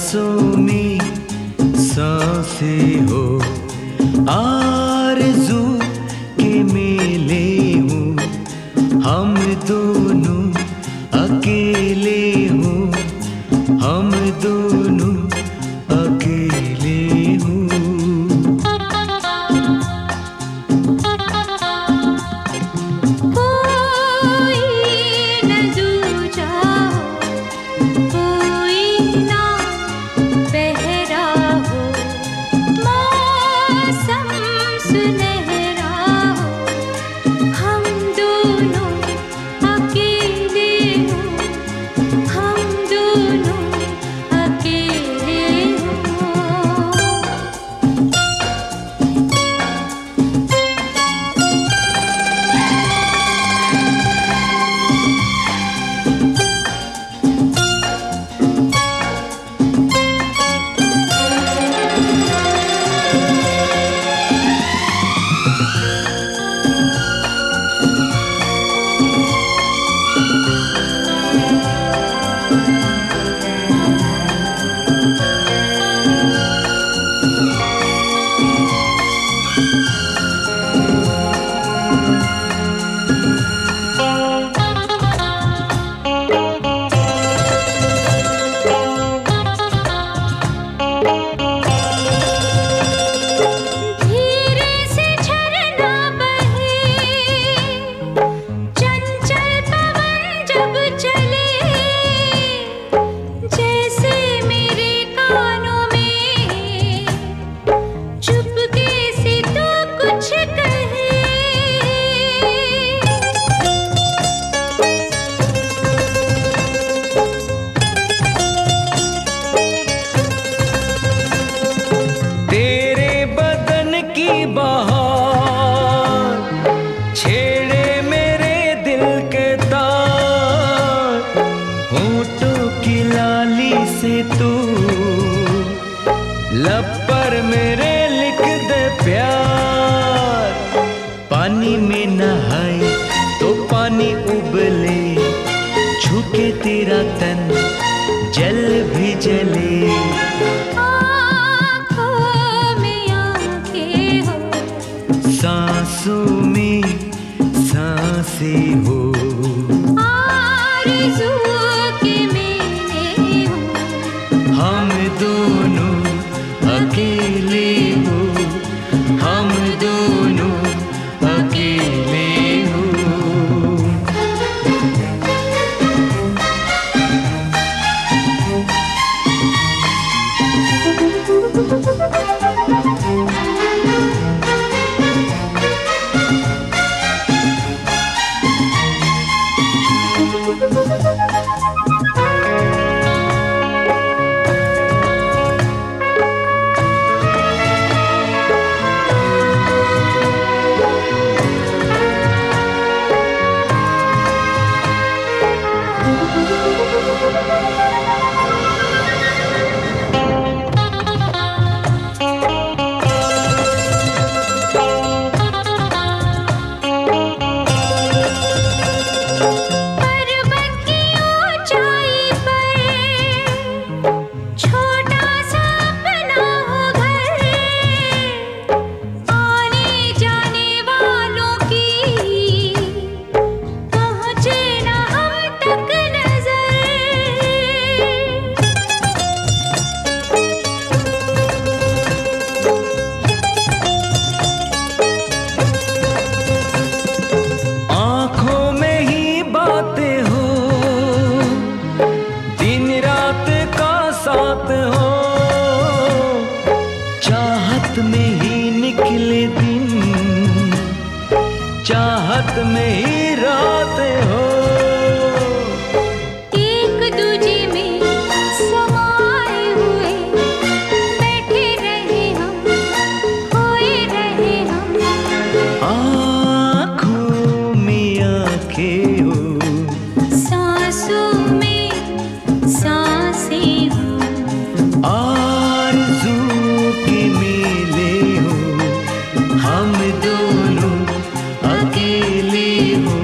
सांसों में सांसें हो, आरज़ू के मेले हूँ हम दोनों, अकेले हूँ हम दोनों, अकेले हूँ। छेड़े मेरे दिल के तार, होठों की लाली से तू लब पर मेरे लिख दे प्यार। पानी में नहाए तो पानी उबले, छूके तेरा तन जल भी जले। सांसों में सांसें हो, आरज़ू के मेले हो हम दोनों, अकेले हो हम दोनों, अकेले हो। चाहत में ही निकले दिन, चाहत में ही रात हो। एक दूजे में समाए हुए बैठे रहे हम, खोए रहे हम। आँखों में आँखें हो, सांसों में सांसें हो, आरज़ू के मेले हो हम दोनों, अकेले हो